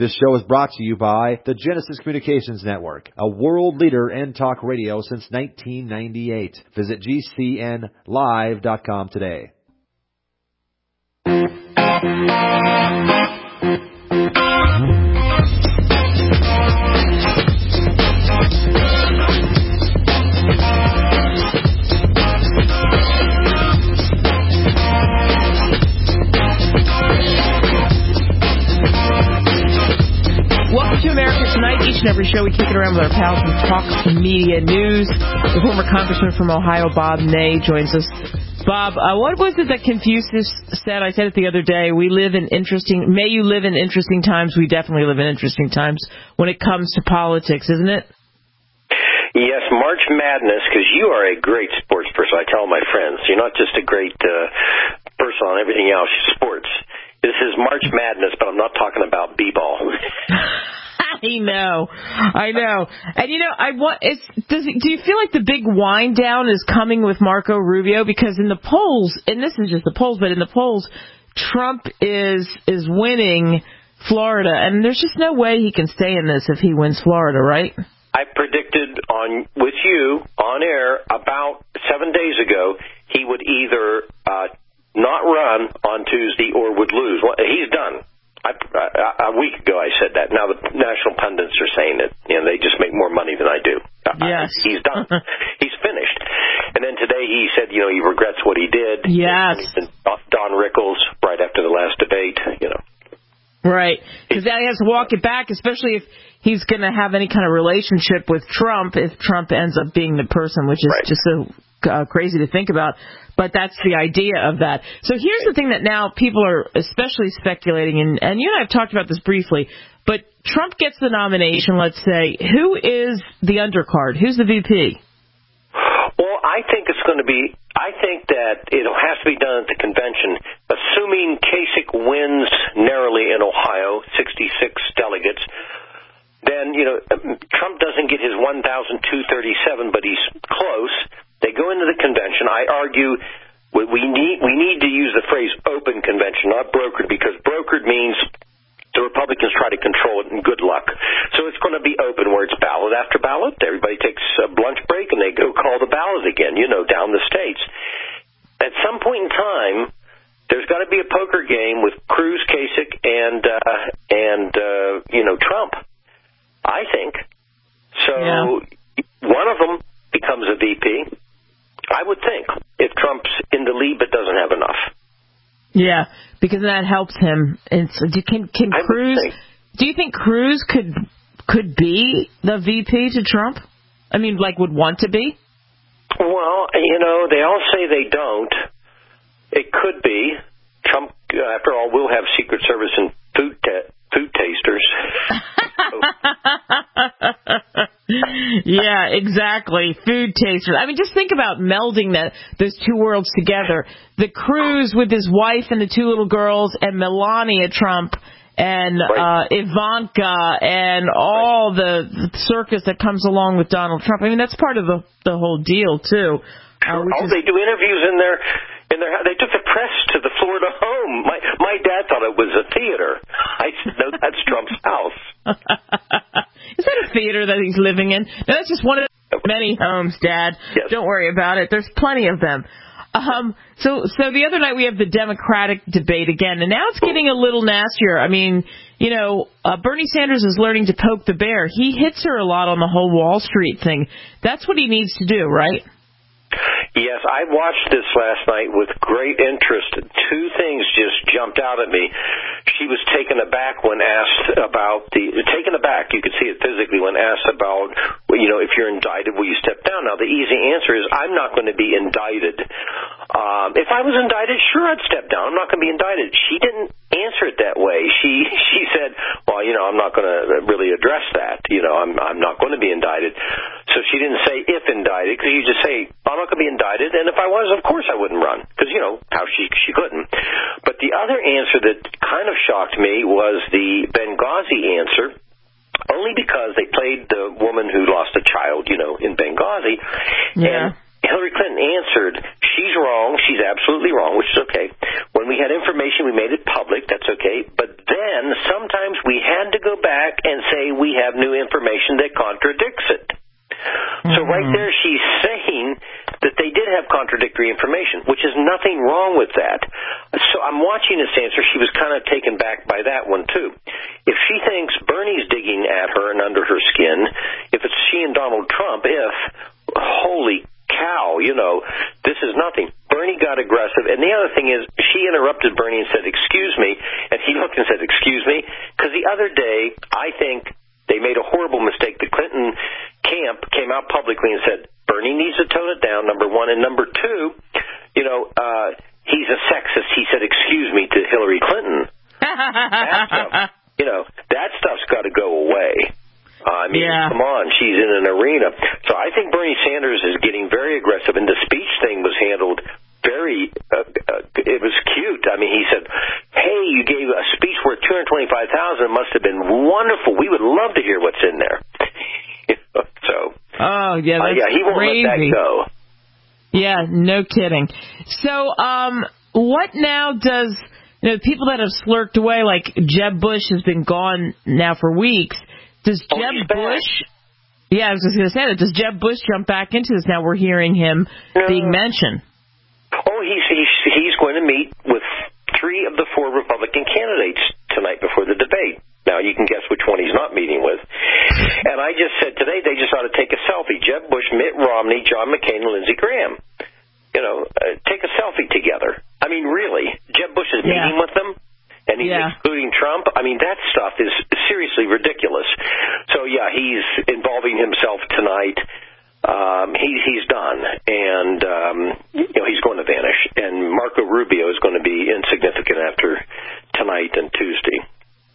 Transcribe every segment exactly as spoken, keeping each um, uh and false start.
This show is brought to you by the Genesis Communications Network, a world leader in talk radio since nineteen ninety-eight. Visit G C N live dot com today. Welcome to America Tonight. Each and every show we kick it around with our pals from Talk Media News. The former Congressman from Ohio, Bob Ney, joins us. Bob, uh, what was it that Confucius said? I said it the other day. We live in interesting, may you live in interesting times. We definitely live in interesting times when it comes to politics, isn't it? Yes, March Madness, because you are a great sports person. I tell my friends, you're not just a great uh, person on everything else, you're sports. This is March Madness, but I'm not talking about b-ball. I know, I know, and you know, I want. It's, does it, do you feel like the big wind down is coming with Marco Rubio? Because in the polls, and this is just the polls, but in the polls, Trump is is winning Florida, and there's just no way he can stay in this if he wins Florida, right? I predicted on with you on air about seven days ago he would either uh, not run on Tuesday or would lose. Well, he's done. I, I, a week ago I said that. Now the national pundits are saying it. You know, they just make more money than I do. Yes. I, he's done. He's finished. And then today he said, you know, he regrets what he did. Yes. And Don Rickles right after the last debate, you know. Right. Because now he has to walk it back, especially if he's going to have any kind of relationship with Trump, if Trump ends up being the person, which is right. just so uh, crazy to think about. But that's the idea of that. So here's the thing that now people are especially speculating, and, and you and I have talked about this briefly, but Trump gets the nomination, let's say. Who is the undercard? Who's the V P? Well, I think it's going to be, I think that it has to be done at the convention, assuming Kasich wins narrowly in Ohio, sixty-six delegates. Then, you know, Trump doesn't get his one thousand two hundred thirty-seven, but he's close. They go into the convention. I argue we need we need to use the phrase open convention, not brokered, because brokered means the Republicans try to control it, and good luck. So it's going to be open, where it's ballot after ballot. Everybody takes a lunch break, and they go call the ballot again, you know, down the states. At some point in time, there's got to be a poker game with Cruz, Kasich, and, uh, and uh, you know, Trump, I think. So yeah. One of them becomes a V P. I would think, if Trump's in the lead but doesn't have enough. Yeah, because that helps him. And so can can Cruz? Do you think Cruz could could be the V P to Trump? I mean, like, would want to be? Well, you know, they all say they don't. It could be. Trump, after all, will have Secret Service and food te- food tasters. Yeah, exactly. Food tasters. I mean, just think about melding that those two worlds together. The Cruz with his wife and the two little girls, and Melania Trump and right. uh, Ivanka and all the circus that comes along with Donald Trump. I mean, that's part of the the whole deal too. Uh, oh, is... they do interviews in their in their. They took the press to the Florida home. My my dad thought it was a theater. I said, no, that's Trump's house. Is that a theater that he's living in? No, that's just one of many homes, Dad. Yes. Don't worry about it. There's plenty of them. Um, so, so the other night we have the Democratic debate again, and now it's getting a little nastier. I mean, you know, uh, Bernie Sanders is learning to poke the bear. He hits her a lot on the whole Wall Street thing. That's what he needs to do, right? Yes, I watched this last night with great interest. Two things just jumped out at me. She was taken aback when asked about the taken aback. You could see it physically when asked about, you know, if you're indicted, will you step down? Now, the easy answer is I'm not going to be indicted. Um, if I was indicted, sure, I'd step down. I'm not going to be indicted. She didn't answer it that way. She she said, well, you know, I'm not going to really address that. You know, I'm I'm not going to be indicted. So she didn't say if indicted, because you just say, I'm not going to be indicted, and if I was, of course I wouldn't run, because, you know, how she she couldn't. But the other answer that kind of shocked me was the Benghazi answer, only because they played the woman who lost a child, you know, in Benghazi. Yeah. And Hillary Clinton answered, she's wrong, she's absolutely wrong, which is okay. When we had information, we made it public, that's okay. But then sometimes we had to to go back and say we have new information that contradicts it. Mm-hmm. So right there she's saying that they did have contradictory information, which is nothing wrong with that. So I'm watching this answer. She was kind of taken back by that one, too. If she thinks Bernie's digging at her and under her skin, if it's she and Donald Trump, if, holy cow, you know, this is nothing. Bernie got aggressive. And the other thing is, she interrupted Bernie and said, excuse me. And he looked and said, excuse me. Because the other day, I think they made a horrible mistake. The Clinton camp came out publicly and said, Bernie needs to tone it down, number one. And number two, you know, uh, he's a sexist. He said, excuse me, to Hillary Clinton. That stuff, you know, that stuff's got to go away. Uh, I mean, yeah. Come on, she's in an arena. So I think Bernie Sanders is getting very aggressive, and the speech thing was handled very, uh, uh, it was cute. I mean, he said, hey, you gave a speech worth two hundred twenty-five thousand dollars. It must have been wonderful. We would love to hear what's in there. So, oh, yeah, that's uh, yeah, he won't crazy. let that go. Yeah, no kidding. So, um, what now does, you know, people that have slurked away, like Jeb Bush has been gone now for weeks, does oh, Jeb Bush, yeah, I was just going to say that, does Jeb Bush jump back into this? Now we're hearing him no. being mentioned. Oh, he's, he's, he's going to meet with three of the four Republican candidates tonight before the debate. Now, you can guess which one he's not meeting with. And I just said today they just ought to take a selfie. Jeb Bush, Mitt Romney, John McCain, and Lindsey Graham. You know, uh, take a selfie together. I mean, really. Jeb Bush is yeah. meeting with them, and he's yeah. excluding Trump. I mean, that stuff is seriously ridiculous. So, yeah, he's involving himself tonight. Um, he, he's done, and um, you know he's going to vanish. And Marco Rubio is going to be insignificant after tonight and Tuesday.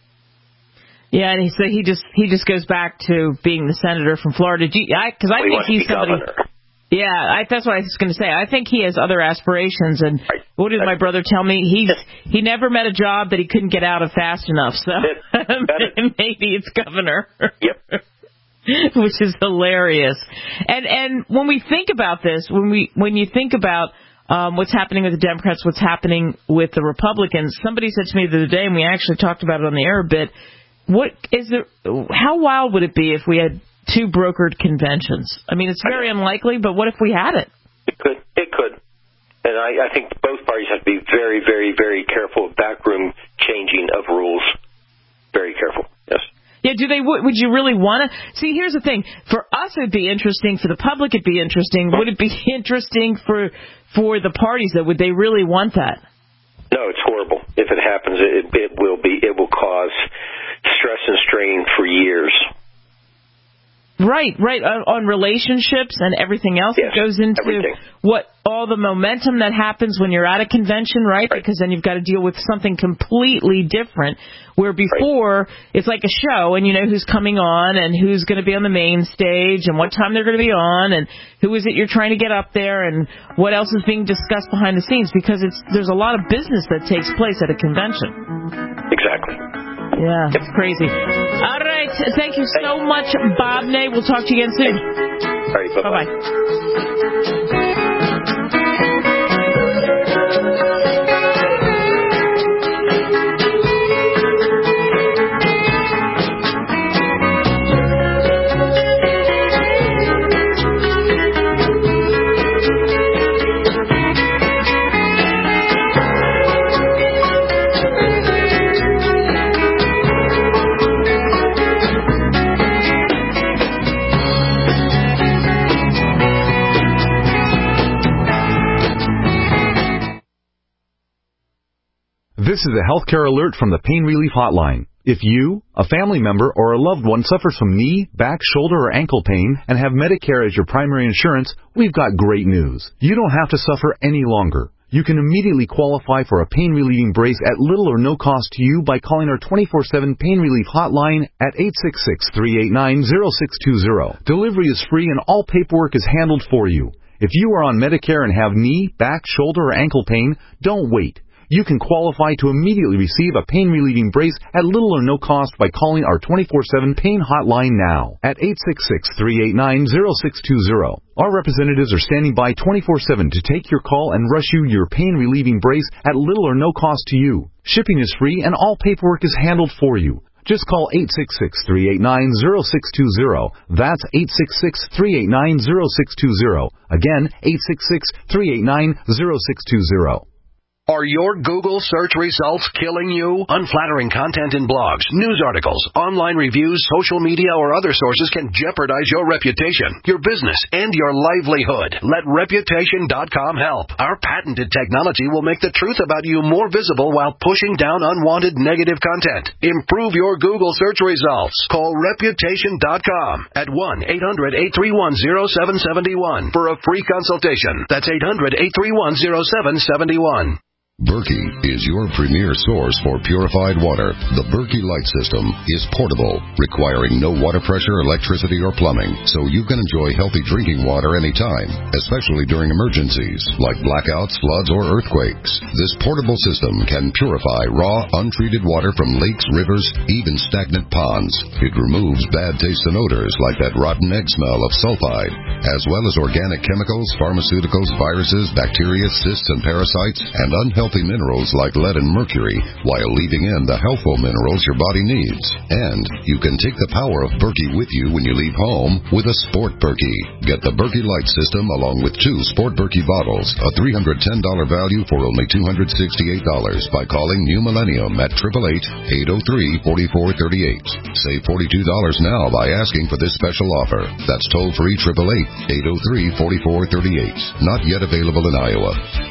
Yeah, and he, so he just he just goes back to being the senator from Florida. Because I, I well, think he's somebody. Governor. Yeah, I, that's what I was going to say. I think he has other aspirations. And right. what did my brother tell me? He's he never met a job that he couldn't get out of fast enough. So maybe it's governor. Yep. Which is hilarious. And and when we think about this, when we when you think about um, what's happening with the Democrats, what's happening with the Republicans, somebody said to me the other day, and we actually talked about it on the air a bit. What is it? How wild would it be if we had two brokered conventions? I mean, it's very unlikely, but what if we had it? It could. It could. And I, I think both parties have to be very, very, very careful of backroom changing of rules. Very careful. Yes. Yeah, do they? Would you really want to? See, here's the thing. For us, it'd be interesting. For the public, it'd be interesting. Would it be interesting for for the parties, though? Would they really want that? No, it's horrible. If it happens, it, it will be. It will cause stress and strain for years. Right, right, on, on relationships and everything else yes, that goes into everything. what all the momentum that happens when you're at a convention, right? right? Because then you've got to deal with something completely different. Where before right. it's like a show, and you know who's coming on and who's going to be on the main stage and what time they're going to be on and who is it you're trying to get up there and what else is being discussed behind the scenes, because it's there's a lot of business that takes place at a convention. Exactly. Yeah, it's crazy. All right. Thank you so much, Bob Ney. We'll talk to you again soon. All right. Bye-bye. Bye-bye. This is a healthcare alert from the Pain Relief Hotline. If you, a family member, or a loved one suffers from knee, back, shoulder, or ankle pain and have Medicare as your primary insurance, we've got great news. You don't have to suffer any longer. You can immediately qualify for a pain-relieving brace at little or no cost to you by calling our twenty-four seven Pain Relief Hotline at eight six six, three eight nine, zero six two zero. Delivery is free and all paperwork is handled for you. If you are on Medicare and have knee, back, shoulder, or ankle pain, don't wait. You can qualify to immediately receive a pain-relieving brace at little or no cost by calling our twenty-four seven Pain Hotline now at eight six six, three eight nine, zero six two zero. Our representatives are standing by twenty-four seven to take your call and rush you your pain-relieving brace at little or no cost to you. Shipping is free and all paperwork is handled for you. Just call eight six six, three eight nine, zero six two zero. That's eight six six, three eight nine, zero six two zero. Again, eight six six, three eight nine, zero six two zero. Are your Google search results killing you? Unflattering content in blogs, news articles, online reviews, social media, or other sources can jeopardize your reputation, your business, and your livelihood. Let Reputation dot com help. Our patented technology will make the truth about you more visible while pushing down unwanted negative content. Improve your Google search results. Call Reputation dot com at one eight hundred, eight three one, zero seven seven one for a free consultation. That's eight hundred, eight three one, zero seven seven one. Berkey is your premier source for purified water. The Berkey Light System is portable, requiring no water pressure, electricity, or plumbing, so you can enjoy healthy drinking water anytime, especially during emergencies like blackouts, floods, or earthquakes. This portable system can purify raw, untreated water from lakes, rivers, even stagnant ponds. It removes bad taste and odors like that rotten egg smell of sulfide, as well as organic chemicals, pharmaceuticals, viruses, bacteria, cysts, and parasites, and unhealthy minerals like lead and mercury, while leaving in the healthful minerals your body needs. And you can take the power of Berkey with you when you leave home with a Sport Berkey. Get the Berkey Light System along with two Sport Berkey bottles, a three hundred ten dollars value for only two hundred sixty-eight dollars by calling New Millennium at eight eight eight, eight oh three, four four three eight. Save forty-two dollars now by asking for this special offer. That's toll free eight eight eight, eight oh three, four four three eight. Not yet available in Iowa.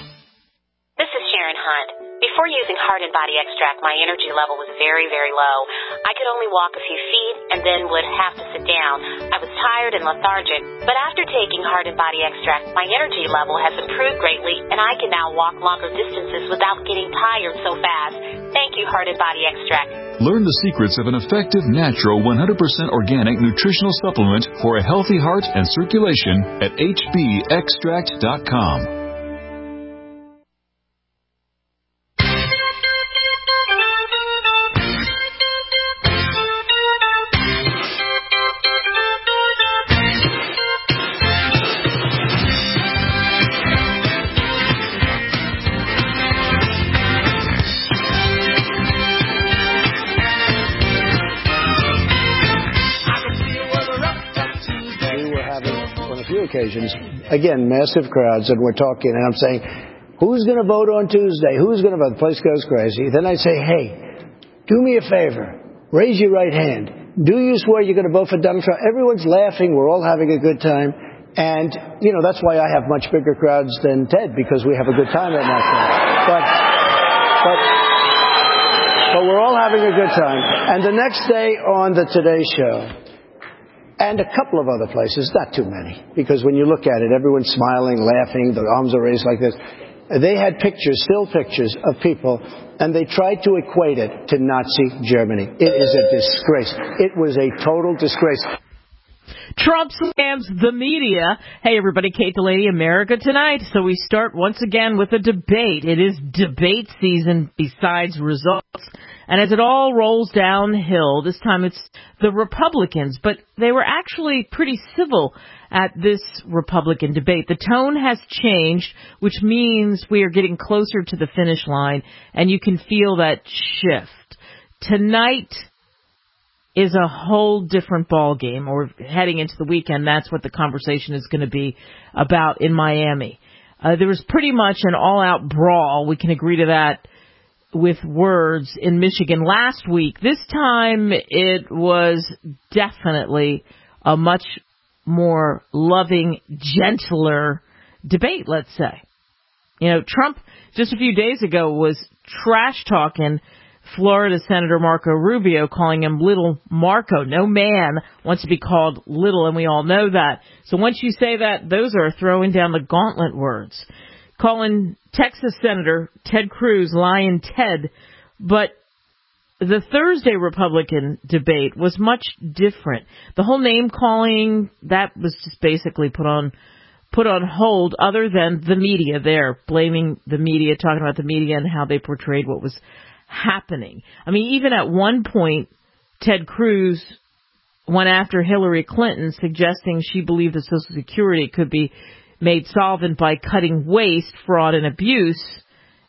Before using Heart and Body Extract, my energy level was very, very low. I could only walk a few feet and then would have to sit down. I was tired and lethargic. But after taking Heart and Body Extract, my energy level has improved greatly, and I can now walk longer distances without getting tired so fast. Thank you, Heart and Body Extract. Learn the secrets of an effective, natural, one hundred percent organic nutritional supplement for a healthy heart and circulation at H B extract dot com. Occasions, again, massive crowds, and we're talking, and I'm saying, who's going to vote on Tuesday? Who's going to vote? The place goes crazy. Then I say, hey, do me a favor. Raise your right hand. Do you swear you're going to vote for Donald Trump? Everyone's laughing. We're all having a good time. And, you know, that's why I have much bigger crowds than Ted, because we have a good time at my show. But, but, but we're all having a good time. And the next day on the Today Show, and a couple of other places, not too many, because when you look at it, everyone's smiling, laughing, the arms are raised like this. They had pictures, still pictures of people, and they tried to equate it to Nazi Germany. It is a disgrace. It was a total disgrace. Trump scams the media. Hey, everybody, Kate Delaney, America Tonight. So we start once again with a debate. It is debate season besides results. And as it all rolls downhill, this time it's the Republicans. But they were actually pretty civil at this Republican debate. The tone has changed, which means we are getting closer to the finish line. And you can feel that shift. Tonight is a whole different ball game, or heading into the weekend. That's what the conversation is going to be about in Miami. Uh, there was pretty much an all-out brawl. We can agree to that with words in Michigan last week. This time it was definitely a much more loving, gentler debate, let's say. You know, Trump just a few days ago was trash-talking Florida Senator Marco Rubio, calling him Little Marco. No man wants to be called little, and we all know that. So once you say that, those are throwing down the gauntlet words. Calling Texas Senator Ted Cruz Lion Ted. But the Thursday Republican debate was much different. The whole name calling, that was just basically put on put on hold, other than the media there, blaming the media, talking about the media and how they portrayed what was happening. I mean, even at one point, Ted Cruz went after Hillary Clinton, suggesting she believed that Social Security could be made solvent by cutting waste, fraud, and abuse.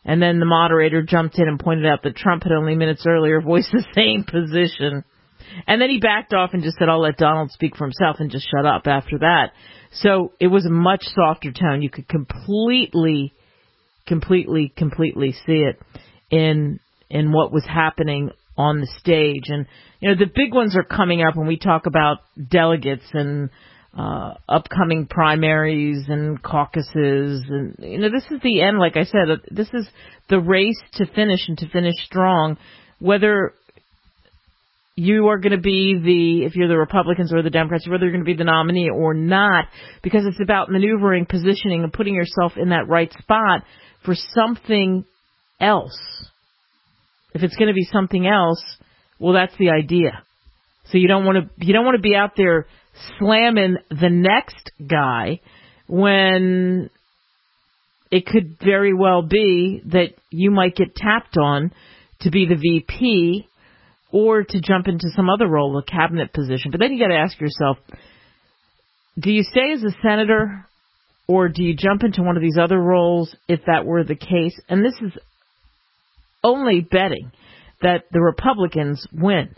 And then the moderator jumped in and pointed out that Trump had only minutes earlier voiced the same position. And then he backed off and just said, I'll let Donald speak for himself, and just shut up after that. So it was a much softer tone. You could completely, completely, completely see it in in what was happening on the stage. And, you know, the big ones are coming up when we talk about delegates and uh, upcoming primaries and caucuses. And, you know, this is the end, like I said. This is the race to finish and to finish strong, whether you are going to be the, if you're the Republicans or the Democrats, whether you're going to be the nominee or not, because it's about maneuvering, positioning, and putting yourself in that right spot for something else. If it's going to be something else, well, that's the idea. So you don't want to, you don't want to be out there slamming the next guy when it could very well be that you might get tapped on to be the V P or to jump into some other role, a cabinet position. But then you got to ask yourself, do you stay as a senator or do you jump into one of these other roles if that were the case? And this is only betting that the Republicans win.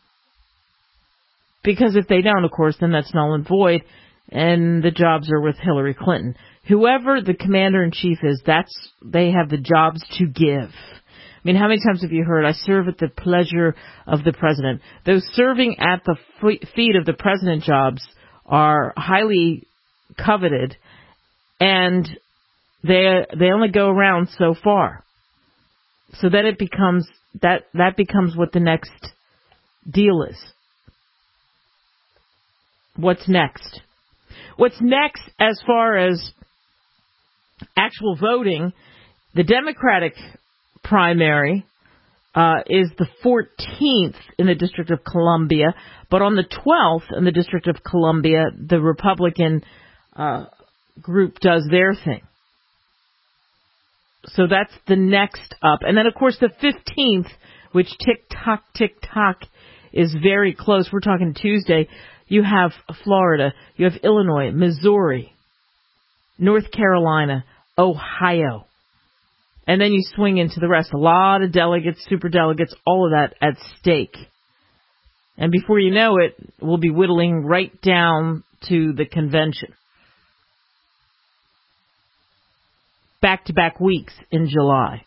Because if they don't, of course, then that's null and void, and the jobs are with Hillary Clinton. Whoever the commander-in-chief is, that's they have the jobs to give. I mean, how many times have you heard, I serve at the pleasure of the president? Those serving at the feet of the president jobs are highly coveted, and they they only go around so far. So that it becomes, that, that becomes what the next deal is. What's next? What's next as far as actual voting, the Democratic primary uh, is the fourteenth in the District of Columbia, but on the twelfth in the District of Columbia, the Republican uh, group does their thing. So that's the next up. And then, of course, the fifteenth, which tick-tock, tick-tock, is very close. We're talking Tuesday. You have Florida, you have Illinois, Missouri, North Carolina, Ohio. And then you swing into the rest. A lot of delegates, superdelegates, all of that at stake. And before you know it, we'll be whittling right down to the convention. Back-to-back weeks in July.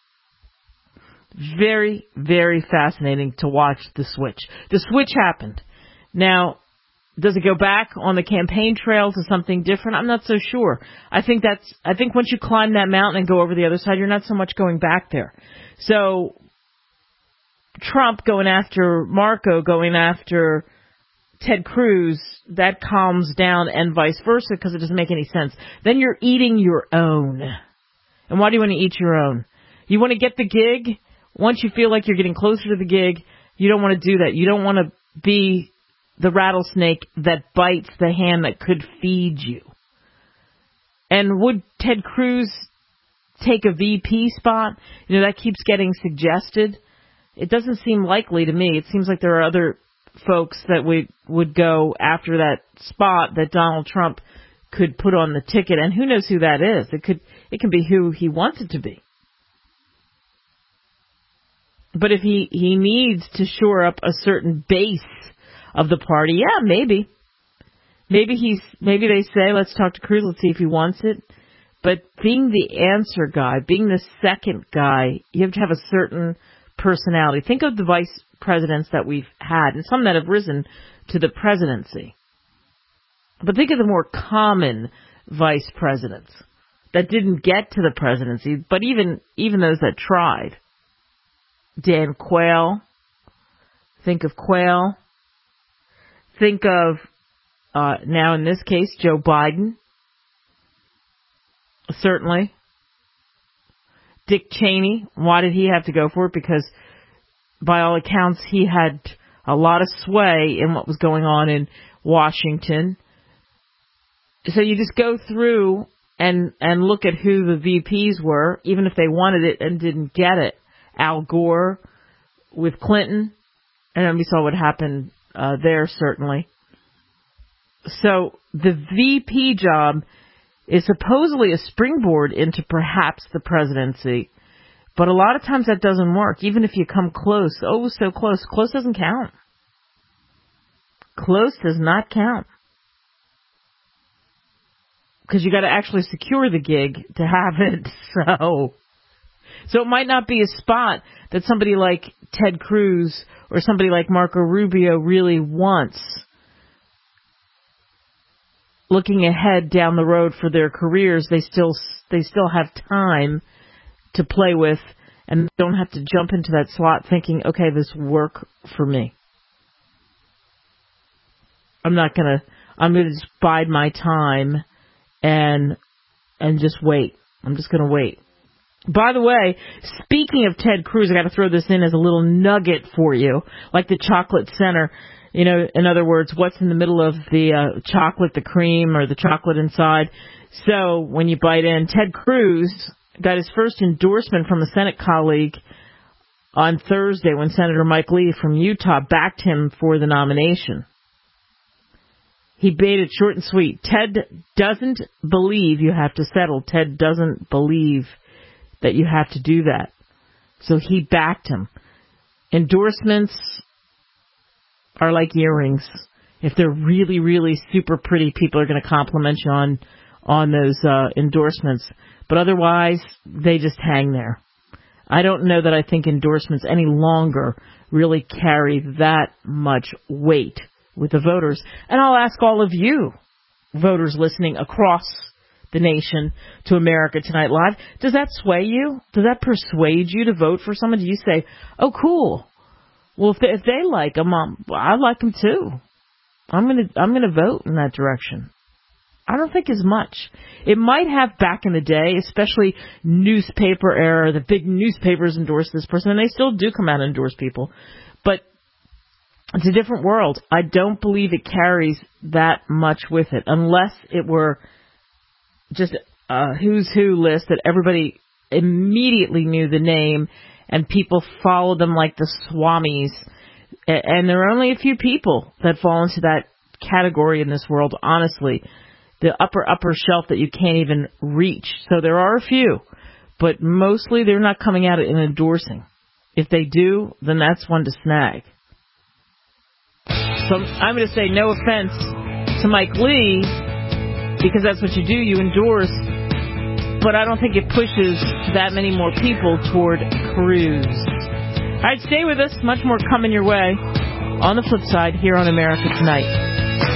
Very, very fascinating to watch the switch. The switch happened. Now, does it go back on the campaign trail to something different? I'm not so sure. I think that's, I think once you climb that mountain and go over the other side, you're not so much going back there. So, Trump going after Marco, going after Ted Cruz, that calms down, and vice versa, because it doesn't make any sense. Then you're eating your own. And why do you want to eat your own? You want to get the gig. Once you feel like you're getting closer to the gig, you don't want to do that. You don't want to be the rattlesnake that bites the hand that could feed you. And would Ted Cruz take a V P spot? You know, that keeps getting suggested. It doesn't seem likely to me. It seems like there are other folks that would, would go after that spot that Donald Trump could put on the ticket. And who knows who that is? It could, it can be who he wants it to be. But if he, he needs to shore up a certain base of the party, yeah, maybe. Maybe he's, maybe they say, let's talk to Cruz, let's see if he wants it. But being the answer guy, being the second guy, you have to have a certain personality. Think of the vice presidents that we've had, and some that have risen to the presidency. But think of the more common vice presidents that didn't get to the presidency, but even, even those that tried. Dan Quayle. Think of Quayle. Think of, uh, now in this case, Joe Biden. Certainly. Dick Cheney. Why did he have to go for it? Because by all accounts, he had a lot of sway in what was going on in Washington. So you just go through and, and look at who the V Ps were, even if they wanted it and didn't get it. Al Gore with Clinton, and then we saw what happened uh, there, certainly. So the V P job is supposedly a springboard into perhaps the presidency, But a lot of times that doesn't work. Even if you come close, oh, so close. Close doesn't count. Close does not count. Because you got to actually secure the gig to have it. So, so it might not be a spot that somebody like Ted Cruz or somebody like Marco Rubio really wants. Looking ahead down the road for their careers, they still they still have time to play with and don't have to jump into that slot thinking, okay, this will work for me. I'm not gonna. I'm gonna just bide my time and and just wait. I'm just gonna wait. By the way, speaking of Ted Cruz, I got to throw this in as a little nugget for you, like the chocolate center. You know, in other words, what's in the middle of the uh, chocolate, the cream, or the chocolate inside. So when you bite in, Ted Cruz got his first endorsement from a Senate colleague on Thursday when Senator Mike Lee from Utah backed him for the nomination. He made it short and sweet. Ted doesn't believe you have to settle. Ted doesn't believe that you have to do that. So he backed him. Endorsements are like earrings. If they're really, really super pretty, people are going to compliment you on on those uh, endorsements. But otherwise, they just hang there. I don't know that I think endorsements any longer really carry that much weight with the voters. And I'll ask all of you, voters listening across the nation to America Tonight Live, does that sway you? Does that persuade you to vote for someone? Do you say, oh, cool. Well, if they, if they like them, um, I like them too. I'm gonna I'm gonna vote in that direction. I don't think as much. It might have back in the day, especially newspaper era. The big newspapers endorse this person, and they still do come out and endorse people. But it's a different world. I don't believe it carries that much with it, unless it were just a who's who list that everybody immediately knew the name and people followed them like the Swamis. And there are only a few people that fall into that category in this world, honestly. The upper, upper shelf that you can't even reach. So there are a few, but mostly they're not coming out and endorsing. If they do, then that's one to snag. So I'm going to say no offense to Mike Lee, because that's what you do, you endorse, but I don't think it pushes that many more people toward Cruz. All right, stay with us. Much more coming your way on the flip side here on America Tonight.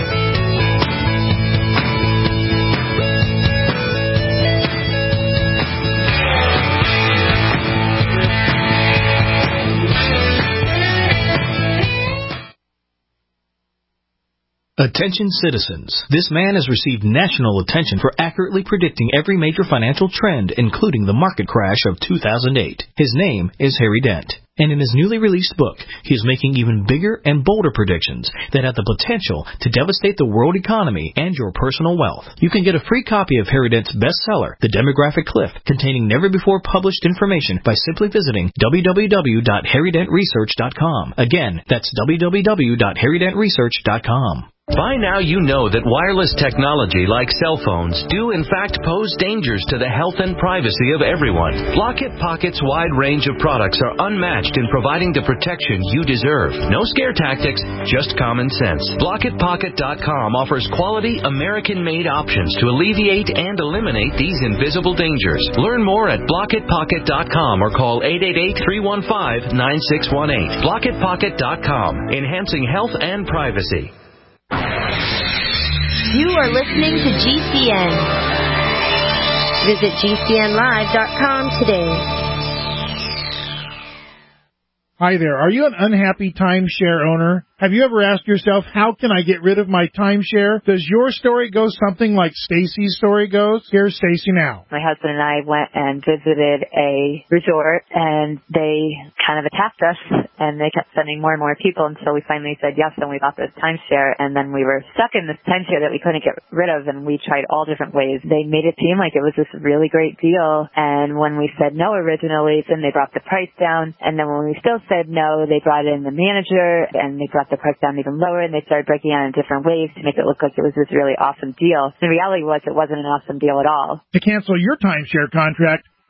Attention citizens. This man has received national attention for accurately predicting every major financial trend, including the market crash of two thousand eight. His name is Harry Dent. And in his newly released book, he is making even bigger and bolder predictions that have the potential to devastate the world economy and your personal wealth. You can get a free copy of Harry Dent's bestseller, The Demographic Cliff, containing never-before-published information by simply visiting w w w dot harry dent research dot com. Again, that's w w w dot harry dent research dot com. By now you know that wireless technology like cell phones do in fact pose dangers to the health and privacy of everyone. Blockit Pocket's wide range of products are unmatched in providing the protection you deserve. No scare tactics, just common sense. Blockit Pocket dot com offers quality American-made options to alleviate and eliminate these invisible dangers. Learn more at Blockit Pocket dot com or call eight eight eight, three one five, nine six one eight. Blockit Pocket dot com, enhancing health and privacy. You are listening to G C N. Visit G C N live dot com today. Hi there. Are you an unhappy timeshare owner? Have you ever asked yourself, how can I get rid of my timeshare? Does your story go something like Stacy's story goes? Here's Stacy now. My husband and I went and visited a resort, and they kind of attacked us, and they kept sending more and more people until we finally said yes, and we bought this timeshare, and then we were stuck in this timeshare that we couldn't get rid of, and we tried all different ways. They made it seem like it was this really great deal, and when we said no originally, then they brought the price down, and then when we still said no, they brought in the manager, and they brought the price down even lower, and they started breaking down in different ways to make it look like it was this really awesome deal. The reality was it wasn't an awesome deal at all. To cancel your timeshare contract,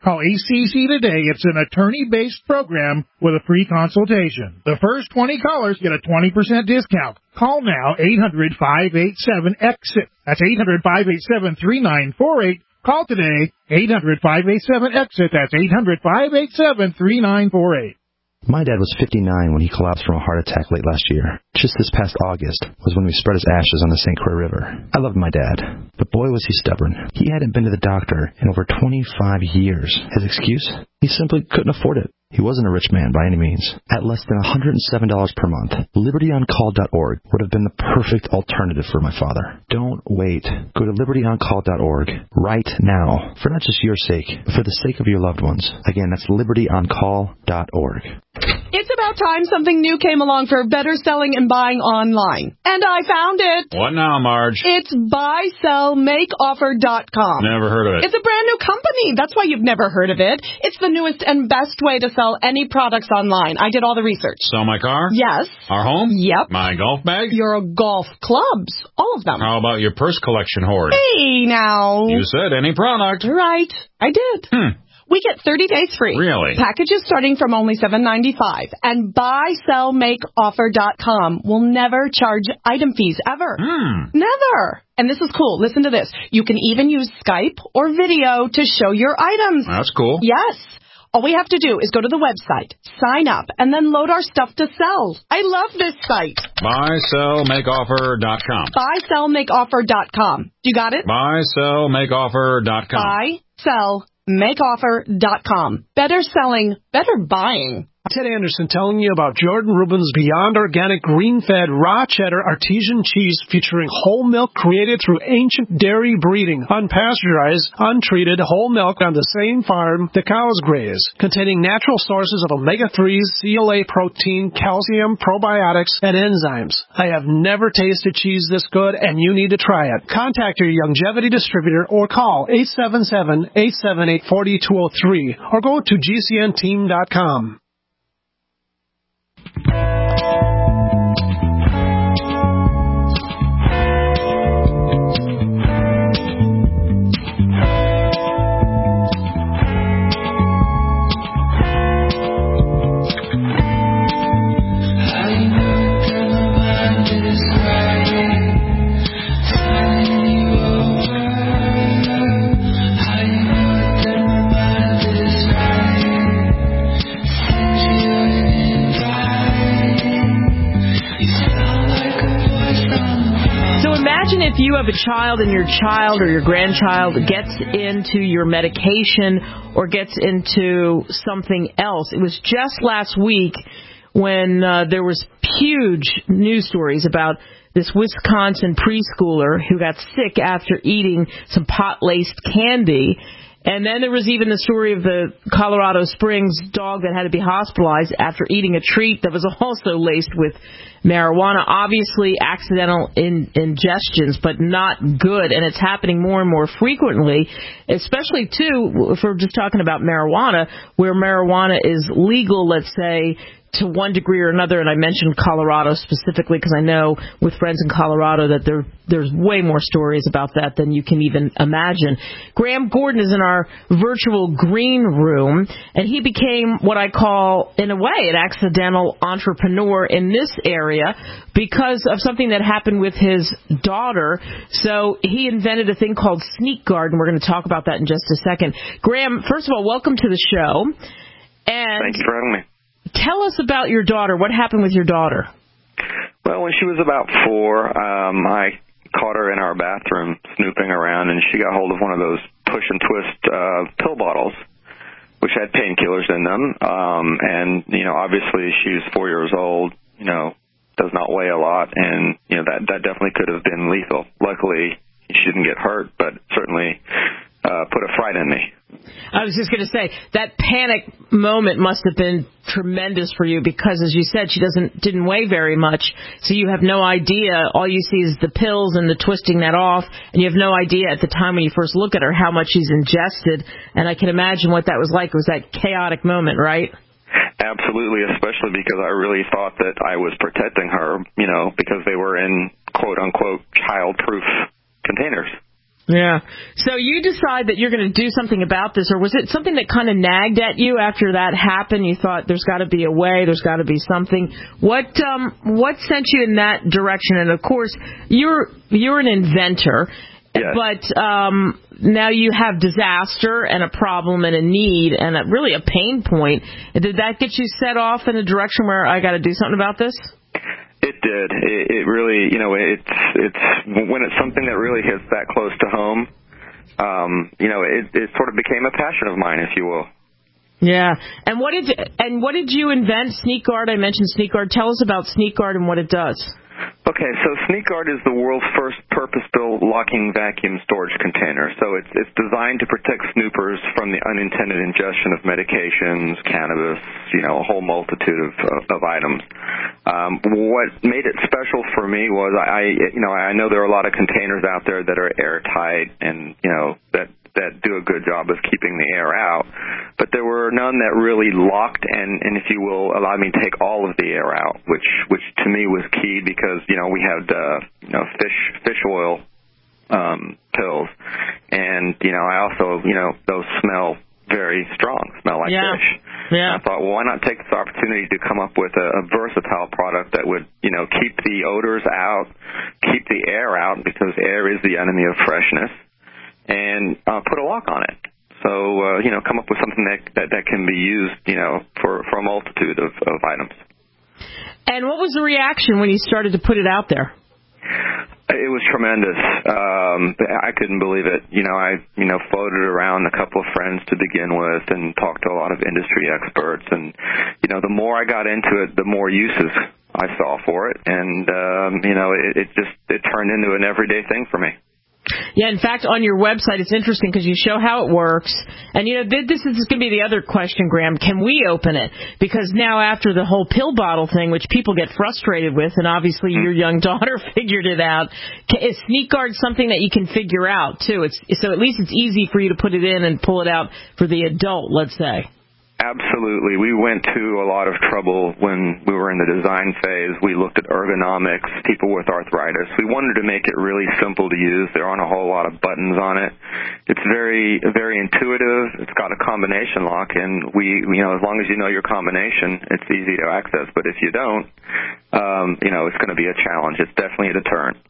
Call A C C today. It's an attorney-based program with a free consultation. The first twenty callers get a twenty percent discount. Call now, eight hundred, five eight seven, EXIT. That's eight hundred, five eight seven, three nine four eight. Call today, eight hundred, five eight seven, EXIT. That's eight hundred, five eight seven, three nine four eight. My dad was fifty-nine when he collapsed from a heart attack late last year. Just this past August was when we spread his ashes on the Saint Croix River. I loved my dad, but boy was he stubborn. He hadn't been to the doctor in over twenty-five years. His excuse? He simply couldn't afford it. He wasn't a rich man by any means. At less than one hundred seven dollars per month, liberty on call dot org would have been the perfect alternative for my father. Don't wait. Go to liberty on call dot org right now, for not just your sake, but for the sake of your loved ones. Again, that's liberty on call dot org. It's about time something new came along for better selling and buying online. And I found it. What now, Marge? It's buy sell make offer dot com. Never heard of it. It's a brand new company. That's why you've never heard of it. It's the newest and best way to sell any products online. I did all the research. Sell my car? Yes. Our home? Yep. My golf bag? Your golf clubs. All of them. How about your purse collection hoard? Hey, now. You said any product. Right. I did. Hmm. We get thirty days free. Really? Packages starting from only seven ninety-five. And buy sell make offer dot com will never charge item fees ever. Hmm. Never. And this is cool. Listen to this. You can even use Skype or video to show your items. That's cool. Yes. All we have to do is go to the website, sign up, and then load our stuff to sell. I love this site. buy sell make offer dot com. buy sell make offer dot com. You got it? buy sell make offer dot com. buy sell make offer dot com. Better selling, better buying. Ted Anderson telling you about Jordan Rubin's Beyond Organic Green-Fed Raw Cheddar Artesian Cheese featuring whole milk created through ancient dairy breeding, unpasteurized, untreated whole milk on the same farm the cows graze, containing natural sources of omega threes, C L A protein, calcium, probiotics, and enzymes. I have never tasted cheese this good, and you need to try it. Contact your Youngevity distributor or call eight seven seven, eight seven eight, four two zero three or go to G C N team dot com. If you have a child and your child or your grandchild gets into your medication or gets into something else. It was just last week when uh, there was huge news stories about this Wisconsin preschooler who got sick after eating some pot-laced candy. And then there was even the story of the Colorado Springs dog that had to be hospitalized after eating a treat that was also laced with marijuana. Obviously accidental in, ingestions, but not good. And it's happening more and more frequently, especially, too, if we're just talking about marijuana, where marijuana is legal, let's say, to one degree or another, and I mentioned Colorado specifically because I know with friends in Colorado that there there's way more stories about that than you can even imagine. Graham Gordon is in our virtual green room, and he became what I call, in a way, an accidental entrepreneur in this area because of something that happened with his daughter. So he invented a thing called Sneak Guard, and we're going to talk about that in just a second. Graham, first of all, welcome to the show. And thank you for having me. Tell us about your daughter. What happened with your daughter? Well, when she was about four, um, I caught her in our bathroom snooping around, and she got hold of one of those push and twist uh, pill bottles, which had painkillers in them. Um, and, you know, obviously she's four years old, you know, does not weigh a lot, and, you know, that, that definitely could have been lethal. Luckily, she didn't get hurt, but certainly uh, put a fright in me. I was just going to say, that panic moment must have been tremendous for you because, as you said, she doesn't didn't weigh very much, so you have no idea. All you see is the pills and the twisting that off, and you have no idea at the time when you first look at her how much she's ingested, and I can imagine what that was like. It was that chaotic moment, right? Absolutely, especially because I really thought that I was protecting her, you know, because they were in quote-unquote child-proof containers. Yeah. So you decide that you're going to do something about this, or was it something that kind of nagged at you after that happened? You thought there's got to be a way, there's got to be something. What um what sent you in that direction? And of course, you're you're an inventor, yes. but um now you have disaster and a problem and a need and a, really a pain point. Did that get you set off in a direction where I got to do something about this? It did. It, it really, you know, it's it's when it's something that really hits that close to home. Um, you know, it, it sort of became a passion of mine, if you will. Yeah. And what did and what did you invent? SneakGuard. I mentioned SneakGuard. Tell us about SneakGuard and what it does. Okay, so SneakGuard is the world's first purpose-built locking vacuum storage container. So it's it's designed to protect snoopers from the unintended ingestion of medications, cannabis, you know, a whole multitude of of, of items. Um, what made it special for me was I, you know, I know there are a lot of containers out there that are airtight and, you know, that that do a good job of keeping the air out, but there were none that really locked and, and if you will, allowed me to take all of the air out, which which to me was key because, you know, we had, uh, you know, fish fish oil um, pills, and, you know, I also, you know, those smell very strong, smell like yeah. fish. Yeah. And I thought, well, why not take this opportunity to come up with a, a versatile product that would, you know, keep the odors out, keep the air out, because air is the enemy of freshness, and uh, put a lock on it. So, uh, you know, come up with something that, that, that can be used, you know, for, for a multitude of, of items. And what was the reaction when you started to put it out there? It was tremendous. Um, I couldn't believe it. You know, I, you know, floated around a couple of friends to begin with and talked to a lot of industry experts. And, you know, the more I got into it, the more uses I saw for it. And, um, you know, it, it just, it turned into an everyday thing for me. Yeah, in fact, on your website, it's interesting because you show how it works. And, you know, this is going to be the other question, Graham. Can we open it? Because now after the whole pill bottle thing, which people get frustrated with, and obviously your young daughter figured it out, is SneakGuard something that you can figure out, too? It's So at least it's easy for you to put it in and pull it out for the adult, let's say. Absolutely. We went to a lot of trouble when we were in the design phase. We looked at ergonomics, people with arthritis. We wanted to make it really simple to use. There aren't a whole lot of buttons on it. It's very, very intuitive. It's got a combination lock, and we, you know, as long as you know your combination, it's easy to access. But if you don't, um, you know, it's going to be a challenge. It's definitely a deterrent.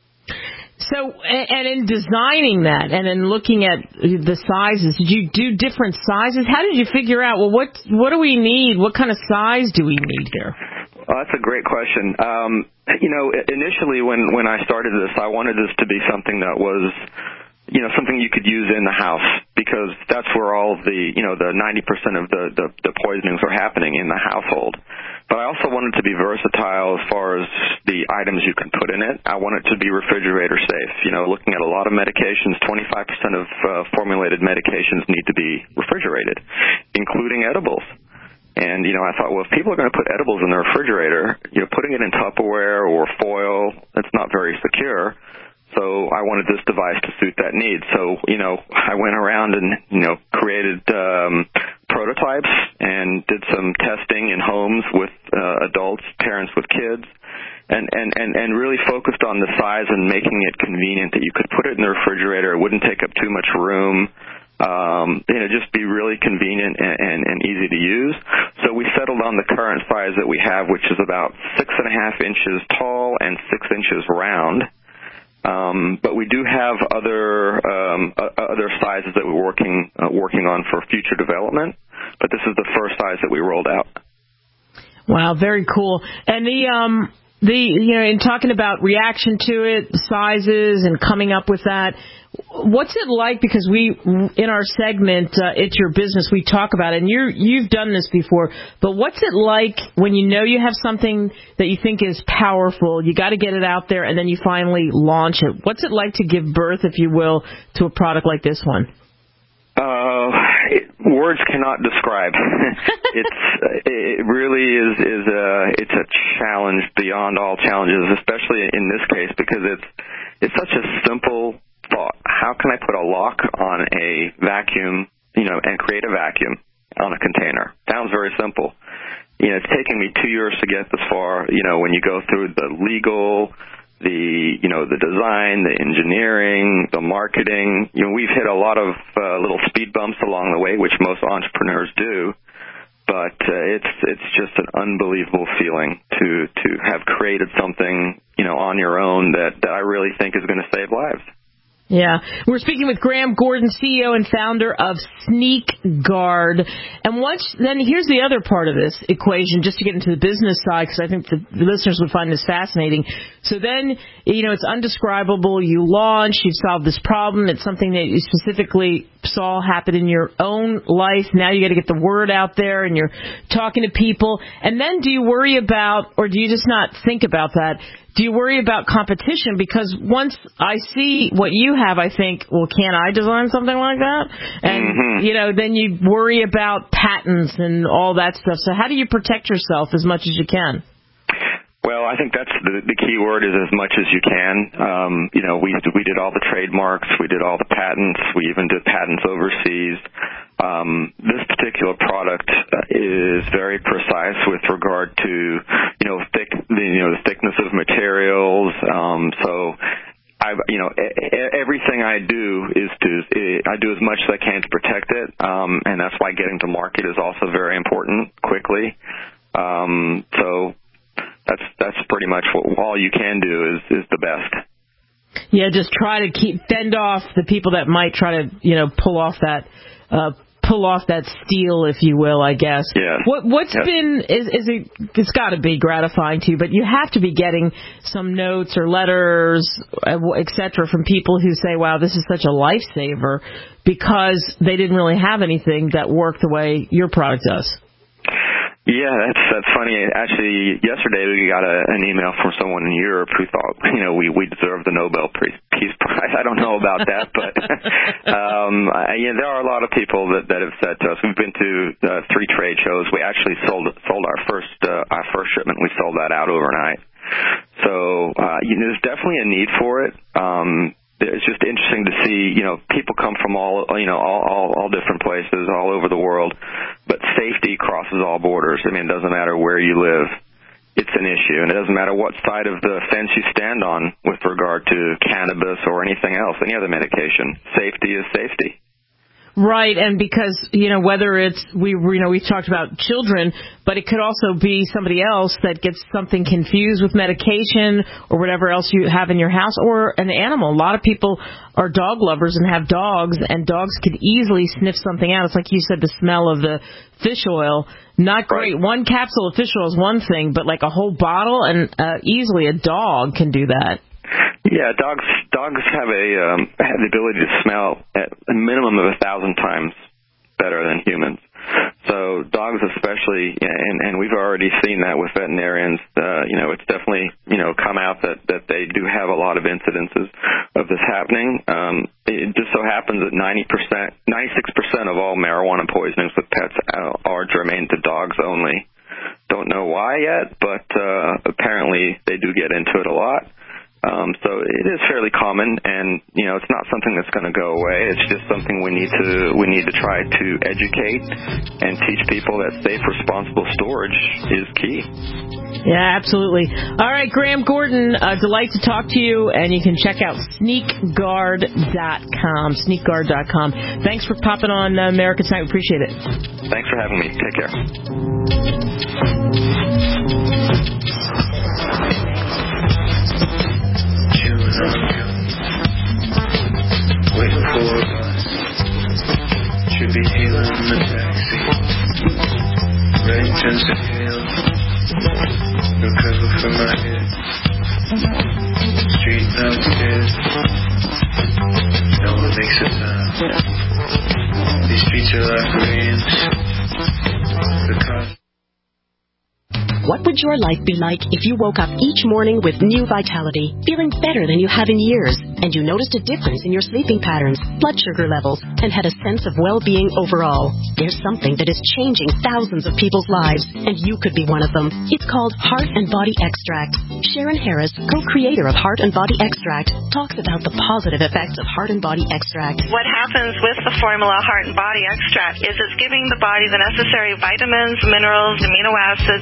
So, and in designing that and in looking at the sizes, did you do different sizes? How did you figure out, well, what what do we need? What kind of size do we need here? Well, that's a great question. Um, you know, initially when, when I started this, I wanted this to be something that was, you know, something you could use in the house because that's where all of the, you know, the ninety percent of the, the, the poisonings are happening in the household. But I also wanted to be versatile as far as the items you can put in it. I want it to be refrigerator safe. You know, looking at a lot of medications, twenty-five percent of uh, formulated medications need to be refrigerated, including edibles. And, you know, I thought, well, if people are going to put edibles in the refrigerator, you know, putting it in Tupperware or foil, that's not very secure. So I wanted this device to suit that need. So, you know, I went around and, you know, created um, prototypes and did some testing in homes with uh, adults, parents with kids, and, and, and, and really focused on the size and making it convenient that you could put it in the refrigerator. It wouldn't take up too much room. Um, you know, just be really convenient and, and, and easy to use. So we settled on the current size that we have, which is about six and a half inches tall and six inches round. Um, but we do have other um, uh, other sizes that we're working uh, working on for future development. But this is the first size that we rolled out. Wow, very cool. And the um the you know in talking about reaction to it, sizes, and coming up with that. What's it like? Because we, in our segment, uh, It's Your Business, we talk about it, and you're, you've done this before, but what's it like when you know you have something that you think is powerful, you got to get it out there, and then you finally launch it? What's it like to give birth, if you will, to a product like this one? Uh, it, words cannot describe. it's it really is is a it's a challenge beyond all challenges, especially in this case because it's it's such a simple thought. How can I put a lock on a vacuum, you know, and create a vacuum on a container? Sounds very simple. You know, it's taken me two years to get this far. You know, when you go through the legal, the, you know, the design, the engineering, the marketing. You know, we've hit a lot of uh, little speed bumps along the way, which most entrepreneurs do. But uh, it's it's just an unbelievable feeling to to have created something, you know, on your own that, that I really think is going to save lives. Yeah. We're speaking with Graham Gordon, C E O and founder of Sneak Guard. And once, then here's the other part of this equation, just to get into the business side, because I think the listeners would find this fascinating. So then, you know, it's undescribable. You launch, you solve this problem. It's something that you specifically saw happen in your own life. Now you got to get the word out there, and you're talking to people. And then do you worry about, or do you just not think about that? Do you worry about competition? Because once I see what you have, I think, well, can I design something like that? And, mm-hmm. you know, then you worry about patents and all that stuff. So how do you protect yourself as much as you can? Well, I think that's the, the key word is as much as you can. Um, you know, we we did all the trademarks, we did all the patents, we even did patents overseas. Um, this particular product is very precise with regard to, you know, thick, the, you know, the thickness of materials. Um, so, I, you know, everything I do is to I do as much as I can to protect it, um, and that's why getting to market is also very important quickly. Um, so. That's that's pretty much what, all you can do is, is the best. Yeah, just try to keep fend off the people that might try to, you know, pull off that uh, pull off that steal, if you will, I guess. Yeah. What what's yes. been is is it it's got to be gratifying to you, but you have to be getting some notes or letters, et cetera, from people who say, "Wow, this is such a lifesaver," because they didn't really have anything that worked the way your product does. Yeah, that's that's funny. Actually, yesterday we got a, an email from someone in Europe who thought, you know, we we deserve the Nobel Peace Prize. I don't know about that, but um, I, yeah, there are a lot of people that, that have said to us. We've been to uh, three trade shows. We actually sold sold our first uh, our first shipment. We sold that out overnight. So uh, you know, there's definitely a need for it. Um, It's just interesting to see, you know, people come from all, you know, all, all, all different places all over the world, but safety crosses all borders. I mean, it doesn't matter where you live. It's an issue, and it doesn't matter what side of the fence you stand on with regard to cannabis or anything else, any other medication. Safety is safety. Right, and because, you know, whether it's, we you know, we've talked about children, but it could also be somebody else that gets something confused with medication or whatever else you have in your house, or an animal. A lot of people are dog lovers and have dogs, and dogs could easily sniff something out. It's like you said, the smell of the fish oil. Not great. Right. One capsule of fish oil is one thing, but like a whole bottle, and uh, easily a dog can do that. Yeah, dogs dogs have a um, have the ability to smell at a minimum of a thousand times better than humans. So dogs especially, and, and we've already seen that with veterinarians. Uh, you know, it's definitely, you know, come out that, that they do have a lot of incidences of this happening. Um, it just so happens that ninety percent, ninety-six percent of all marijuana poisonings with pets are germane to dogs only. Don't know why yet, but uh, apparently they do get into it a lot. Um, so it is fairly common, and you know, it's not something that's going to go away. It's just something we need to we need to try to educate and teach people that safe, responsible storage is key. Yeah, absolutely. All right, Graham Gordon, uh, delight to talk to you, and you can check out sneak guard dot com. sneak guard dot com. Thanks for popping on uh, America Tonight. We appreciate it. Thanks for having me. Take care. Waiting for a bus, should be hailing the taxi. Rain turns to hail, no cover for my head. Street now dead, no one makes a sound. These streets are like rains, the cost. What would your life be like if you woke up each morning with new vitality, feeling better than you have in years, and you noticed a difference in your sleeping patterns, blood sugar levels, and had a sense of well-being overall? There's something that is changing thousands of people's lives, and you could be one of them. It's called Heart and Body Extract. Sharon Harris, co-creator of Heart and Body Extract, talks about the positive effects of Heart and Body Extract. What happens with the formula Heart and Body Extract is it's giving the body the necessary vitamins, minerals, amino acids, enzymes,